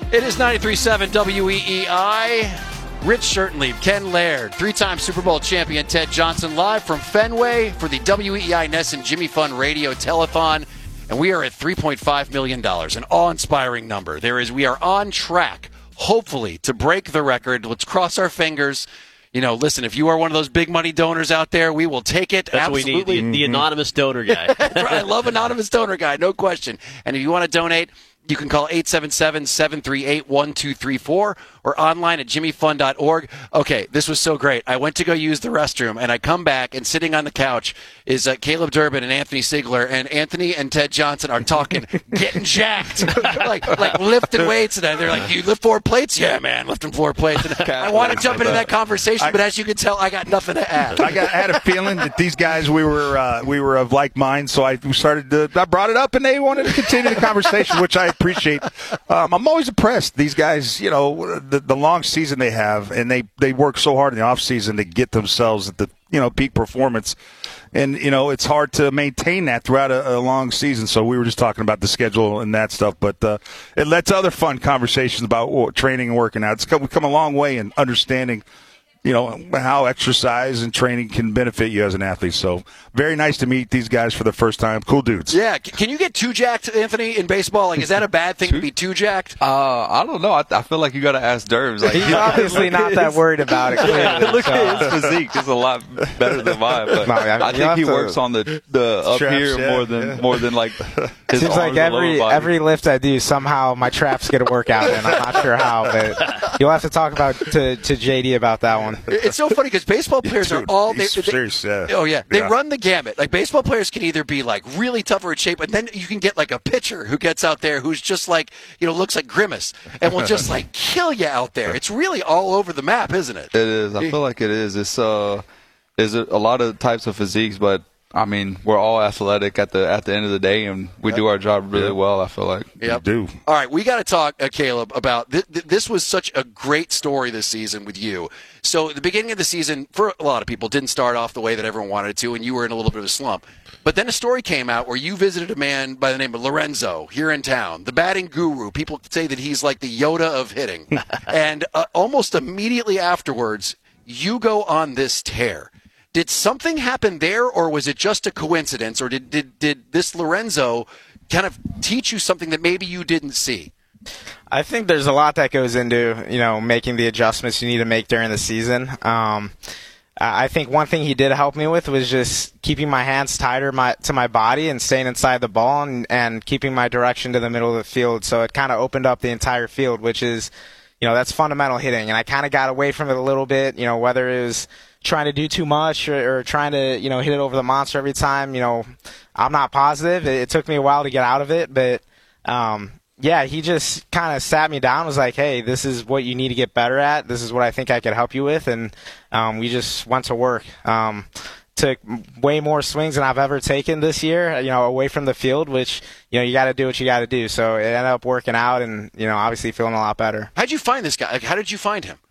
It is 93.7 WEEI. Rich Certainleib, Ken Laird, three-time Super Bowl champion Ted Johnson, live from Fenway for the WEEI Ness and Jimmy Fun Radio Telethon. And we are at $3.5 million, an awe-inspiring number. We are on track, hopefully, to break the record. Let's cross our fingers. You know, listen, if you are one of those big money donors out there, we will take it. That's absolutely. What we need, the anonymous donor guy. I love anonymous donor guy, no question. And if you want to donate, you can call 877-738-1234 or online at jimmyfun.org. Okay, this was so great. I went to go use the restroom, and I come back, and sitting on the couch is Caleb Durbin and Anthony Sigler, and Anthony and Ted Johnson are talking, getting jacked, like lifting weights. And they're like, you lift 4 plates? Yeah, man, lifting 4 plates. And I want to jump into that conversation, but as you can tell, I got nothing to add. I had a feeling that these guys, we were of like mind, so I brought it up, and they wanted to continue the conversation, which I appreciate. I'm always impressed. These guys, you know, the long season they have, and they work so hard in the off season to get themselves at the peak performance, and it's hard to maintain that throughout a long season. So we were just talking about the schedule and that stuff, but it led to other fun conversations about training and working out. We've come a long way in understanding how exercise and training can benefit you as an athlete. So very nice to meet these guys for the first time. Cool dudes. Yeah. Can you get too jacked, Anthony, in baseball? Like, is that a bad thing to be too jacked? I don't know. I feel like you got to ask Derbs. Like, he's obviously not that worried about it. Look at his physique. It's a lot better than mine. But I think he works on the up straps, here more than like his seems like every lift I do, somehow my traps get a workout in. I'm not sure how, but you'll have to talk to JD about that one. It's so funny because baseball players are all serious. Yeah. Oh yeah, they run the gamut. Like baseball players can either be like really tough or in shape, and then you can get like a pitcher who gets out there who's just like looks like Grimace and will just like kill you out there. It's really all over the map, isn't it? It is. I feel like it is. There's a lot of types of physiques, but I mean, we're all athletic at the end of the day, and we do our job really well, I feel like. Yep. We do. All right, we got to talk, Caleb, about this was such a great story this season with you. So the beginning of the season, for a lot of people, didn't start off the way that everyone wanted it to, and you were in a little bit of a slump. But then a story came out where you visited a man by the name of Lorenzo here in town, the batting guru. People say that he's like the Yoda of hitting. And almost immediately afterwards, you go on this tear. Did something happen there, or was it just a coincidence, or did this Lorenzo kind of teach you something that maybe you didn't see? I think there's a lot that goes into, making the adjustments you need to make during the season. I think one thing he did help me with was just keeping my hands tighter to my body and staying inside the ball and keeping my direction to the middle of the field. So it kind of opened up the entire field, which is, that's fundamental hitting. And I kind of got away from it a little bit, whether it was trying to do too much or trying to, hit it over the monster every time. I'm not positive. It took me a while to get out of it, but, he just kind of sat me down, was like, hey, this is what you need to get better at. This is what I think I could help you with. And we just went to work. Took way more swings than I've ever taken this year, away from the field, which, you got to do what you got to do. So it ended up working out and, obviously feeling a lot better. How'd you find this guy? Like, how did you find him?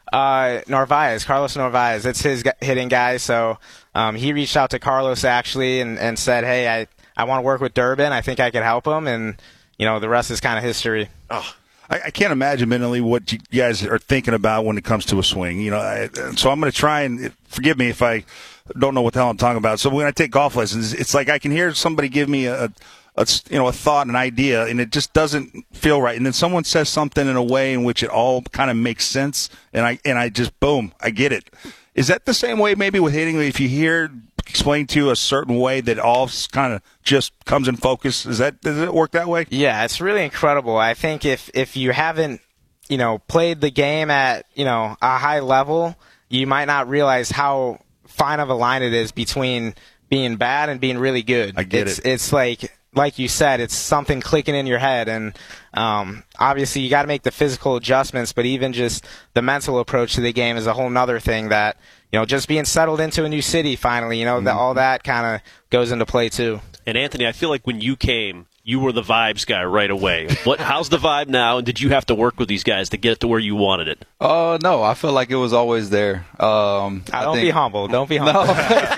Carlos Narvaez. It's his hitting guy. So he reached out to Carlos actually and said, hey, I want to work with Durbin. I think I could help him. And, the rest is kind of history. Oh. I can't imagine mentally what you guys are thinking about when it comes to a swing. So I'm going to try and forgive me if I don't know what the hell I'm talking about. So when I take golf lessons, it's like I can hear somebody give me a thought, an idea, and it just doesn't feel right. And then someone says something in a way in which it all kind of makes sense, and I just, boom, I get it. Is that the same way maybe with hitting? If you hear explained to you a certain way that all kind of just comes in focus, does it work that way? Yeah, it's really incredible. I think if you haven't, played the game at, a high level, you might not realize how fine of a line it is between being bad and being really good. I get it. It's like you said, it's something clicking in your head. And obviously you got to make the physical adjustments, but even just the mental approach to the game is a whole nother thing that, just being settled into a new city finally, all that kind of goes into play too. And Anthony, I feel like when you came, you were the vibes guy right away. How's the vibe now, and did you have to work with these guys to get it to where you wanted it? No, I feel like it was always there. Don't be humble. Don't be humble. No.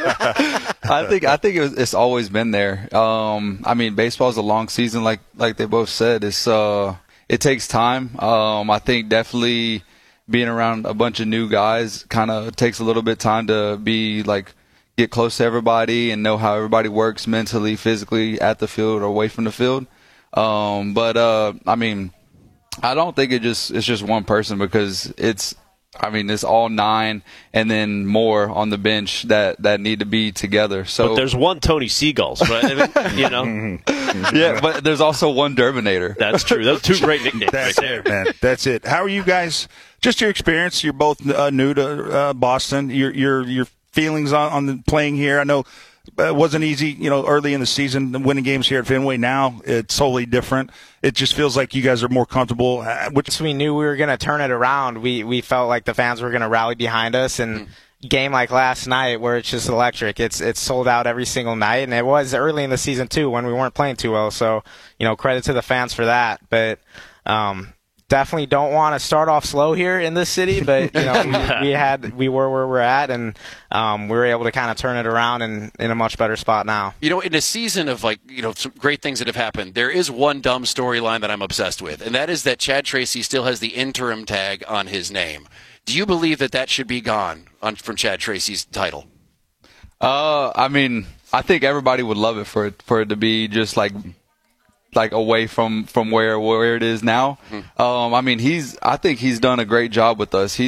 I think it's always been there. Baseball is a long season, like they both said. it takes time. I think definitely being around a bunch of new guys kind of takes a little bit of time to be like get close to everybody and know how everybody works mentally, physically at the field or away from the field. I mean, I don't think it's just one person, because it's all 9 and then more on the bench that need to be together. So but there's one Tony Seagulls, right? I mean, you know. Yeah, but there's also one Derminator. That's true. Those 2 great nicknames That's right it, there. man. That's it. How are you guys? Just your experience. You're both new to Boston. Your feelings on the playing here. I know it wasn't easy, early in the season, winning games here at Fenway. Now it's totally different. It just feels like you guys are more comfortable. Once we knew we were going to turn it around, we felt like the fans were going to rally behind us. And game like last night, where it's just electric, it's sold out every single night. And it was early in the season too, when we weren't playing too well. So credit to the fans for that. But definitely don't want to start off slow here in this city, but we were where we're at, and we were able to kind of turn it around and in a much better spot now. In a season of some great things that have happened, there is one dumb storyline that I'm obsessed with, and that is that Chad Tracy still has the interim tag on his name. Do you believe that should be gone from Chad Tracy's title? I mean, I think everybody would love it for it to be just like away from where it is now. I mean, I think he's done a great job with us.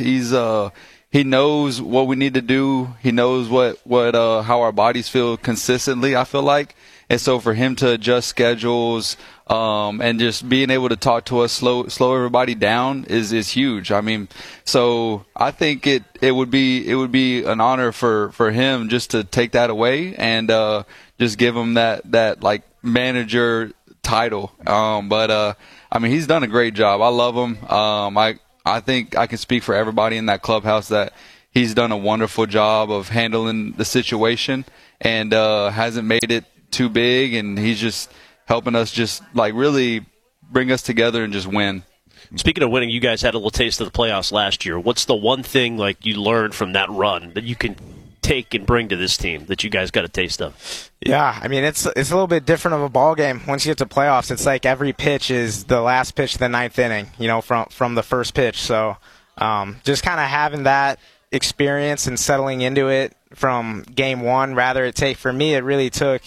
He knows what we need to do. He knows how our bodies feel consistently, I feel like. And so for him to adjust schedules, and just being able to talk to us, slow everybody down is huge. I mean, so I think it would be an honor for him just to take that away and just give him that like manager title. I mean, he's done a great job. I love him. I think I can speak for everybody in that clubhouse that he's done a wonderful job of handling the situation and hasn't made it too big, and he's just helping us just like really bring us together and just win. Speaking of winning, you guys had a little taste of the playoffs last year. What's the one thing like you learned from that run that you can take and bring to this team that you guys got a taste of? Yeah, I mean, it's a little bit different of a ball game once you get to playoffs. It's like every pitch is the last pitch of the 9th inning, from the first pitch. So just kind of having that experience and settling into it from game 1, for me, it really took,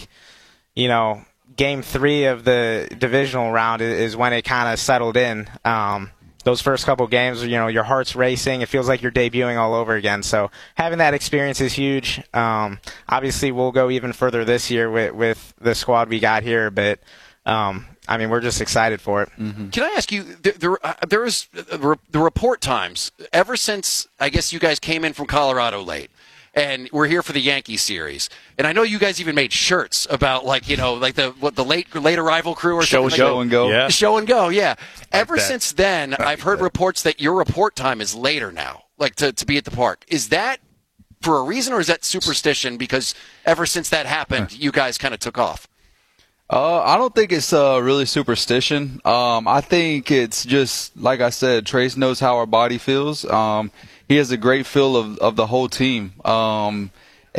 game 3 of the divisional round is when it kind of settled in. Those first couple games, your heart's racing. It feels like you're debuting all over again. So having that experience is huge. Obviously, we'll go even further this year with the squad we got here. But, I mean, we're just excited for it. Mm-hmm. Can I ask you, there is the report times, ever since, I guess, you guys came in from Colorado late, and we're here for the Yankee series. And I know you guys even made shirts about the late arrival crew or something. Show and go. Yeah. Show and go, yeah. Ever since then, I've heard reports that your report time is later now, to be at the park. Is that for a reason, or is that superstition because ever since that happened, you guys kind of took off? I don't think it's really superstition. I think it's just, like I said, Trace knows how our body feels. He has a great feel of the whole team. I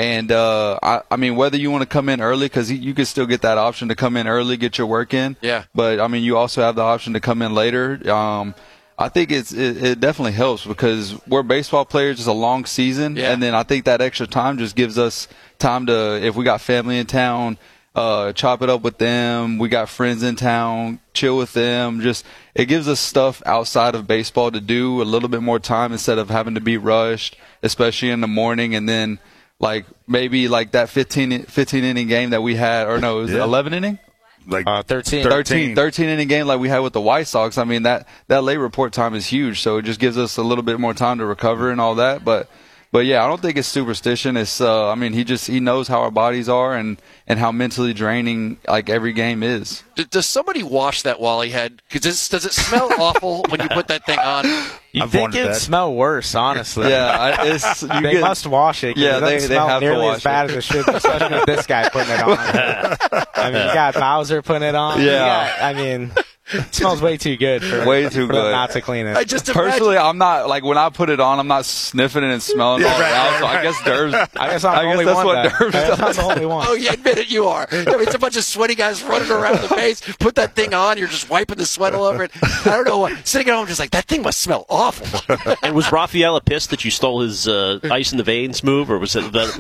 mean, whether you want to come in early, because you can still get that option to come in early, get your work in. Yeah. But, I mean, you also have the option to come in later. I think it definitely helps because we're baseball players. It's a long season. Yeah. And then I think that extra time just gives us time to, if we got family in town, chop it up with them. We got friends in town, chill with them. Just it gives us stuff outside of baseball to do, a little bit more time instead of having to be rushed, especially in the morning. And then maybe that 15 inning game that we had, or no, it was 11 inning? 13 inning game like we had with the White Sox. I mean, that late report time is huge, so it just gives us a little bit more time to recover and all that. But yeah, I don't think it's superstition. It's I mean, he knows how our bodies are and how mentally draining every game is. Does somebody wash that Wally head? Because does it smell awful when you put that thing on? You think it'd smell worse, honestly. Yeah, they must wash it. Yeah, it doesn't they smell have nearly to wash as bad as it should, especially with this guy putting it on. I mean, you got Bowser putting it on. Yeah. It smells way too good for them not to clean it. I just Personally, I'm not like when I put it on, I'm not sniffing it and smelling all around. So I guess Derbs. I guess I'm the only that's one. what Derbs does. I'm the only one. Oh, yeah, admit it, you are. I mean, it's a bunch of sweaty guys running around the base. Put that thing on, you're just wiping the sweat all over it. I don't know. Sitting at home, just like, that thing must smell awful. And was Rafaela pissed that you stole his ice in the veins move, or was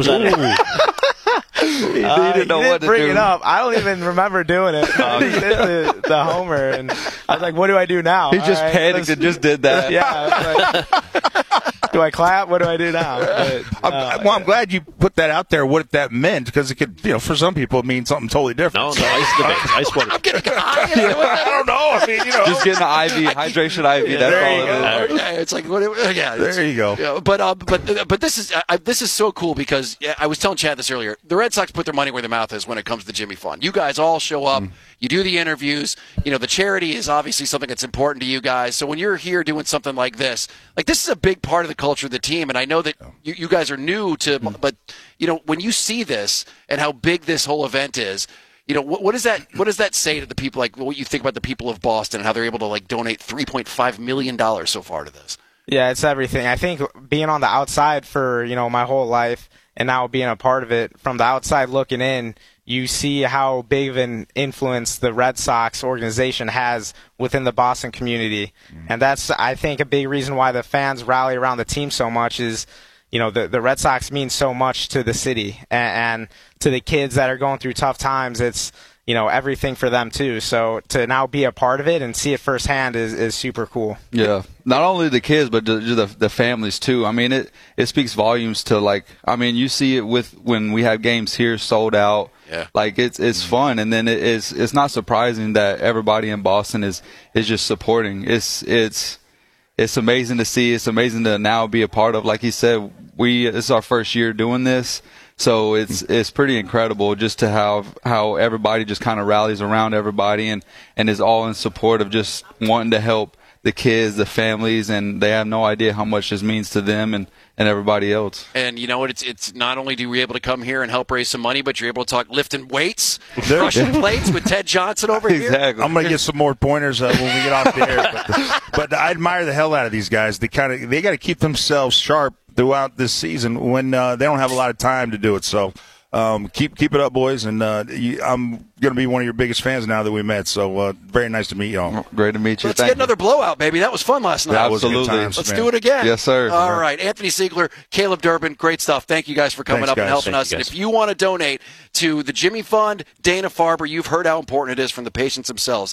that He didn't know what to bring do. it up. I don't even remember doing it. He did the homer, and I was like, "What do I do now?" He just panicked and just did that. Yeah. I was like, do I clap? What do I do now? But, I'm glad you put that out there. What that meant, because it could, for some people, it means something totally different. No, ice in the veins. Ice water. I'm getting high. I don't know. I mean, Just getting the IV, hydration IV. That's all it is. Yeah, it's like, there you go. Yeah, but this is so cool because I was telling Chad this earlier. The Red Sox put their money where their mouth is when it comes to Jimmy Fund. You guys all show up. You do the interviews. The charity is obviously something that's important to you guys. So when you're here doing something like this is a big part of the culture of the team. And I know that you guys are new to, but when you see this and how big this whole event is, what does that say to the people? Like what you think about the people of Boston and how they're able to donate $3.5 million so far to this? Yeah, it's everything. I think being on the outside for my whole life and now being a part of it, from the outside looking in, you see how big of an influence the Red Sox organization has within the Boston community. And that's, I think, a big reason why the fans rally around the team so much is, the Red Sox mean so much to the city and to the kids that are going through tough times. It's, everything for them too. So to now be a part of it and see it firsthand is super cool. Yeah. Not only the kids, but the families too. I mean, it speaks volumes to you see it when we have games here sold out. Yeah. It's fun. And then it's not surprising that everybody in Boston is just supporting. It's amazing to see. It's amazing to now be a part of. Like he said, this is our first year doing this. So it's pretty incredible just to how everybody just kind of rallies around everybody and is all in support of just wanting to help the kids, the families, and they have no idea how much this means to them and everybody else. And you know what? It's not only do we able to come here and help raise some money, but you're able to talk lifting weights, crushing plates with Ted Johnson over here. Exactly. I'm going to get some more pointers when we get off the air. But I admire the hell out of these guys. They got to keep themselves sharp throughout this season when they don't have a lot of time to do it. So keep it up, boys. And I'm going to be one of your biggest fans now that we met. So very nice to meet y'all. Great to meet you. Let's get another blowout, baby. That was fun last night. That was Absolutely. good times, Let's man. do it again. Yes, sir. All right. Anthony Siegler, Caleb Durbin, great stuff. Thank you guys for coming Thanks, up and guys. helping Thank us. you, And guys. if you want to donate to the Jimmy Fund, Dana-Farber, you've heard how important it is from the patients themselves.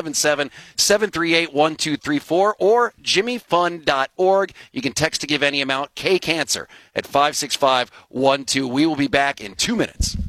877-738-1234 or jimmyfund.org. You can text to give any amount, K-Cancer, at 56512. We will be back in 2 minutes.